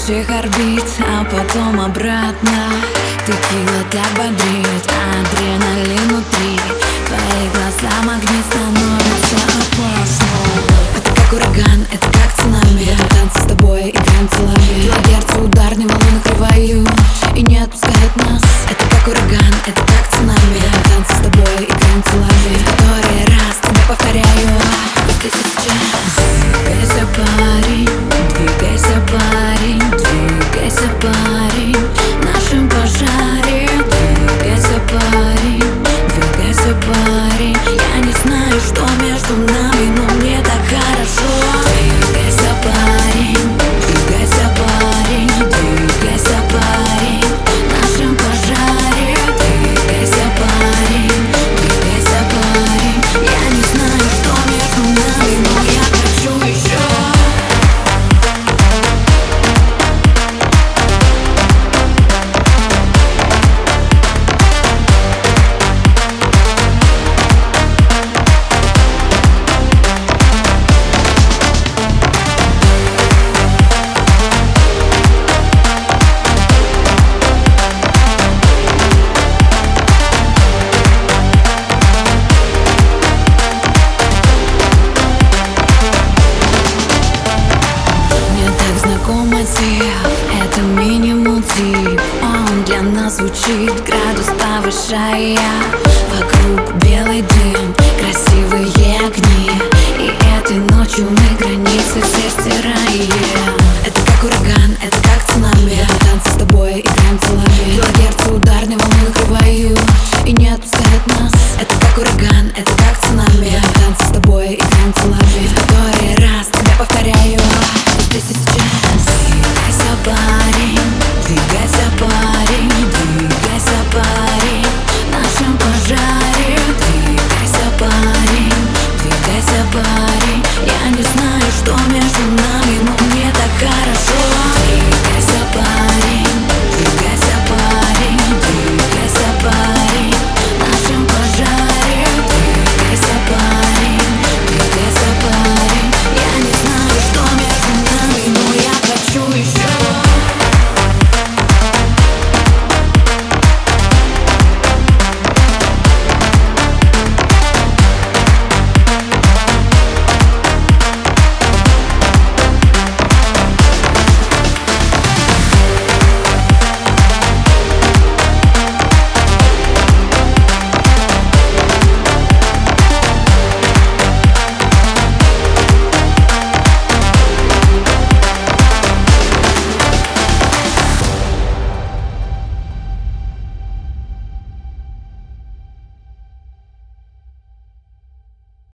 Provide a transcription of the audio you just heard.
общих орбит, а потом обратно. Текила так бодрит, адреналин внутри. Твои глаза магнит, становится опасно. Это как ураган, это как цунами. В этом танце с тобой играем целами. Твое сердце удар, не волны накрывают и не отпускает нас. Это как ураган, это как цунами. В этом танце с тобой играем целами. В который раз тебе повторяю: здесь и сейчас. Двигайся, парень, двигайся, парень, двигайся, парень, в нашем пожаре. Двигайся, парень, двигайся, парень. Я не знаю, что между нами, но мне так хорошо. Двигайся, парень, двигайся, парень, двигайся, парень, в нашем пожаре. Двигайся, парень, двигайся, парень. Я не знаю, что между нами, но я хочу еще. Это минимум тип, он для нас звучит, градус повышая. Вокруг белый дым, красивые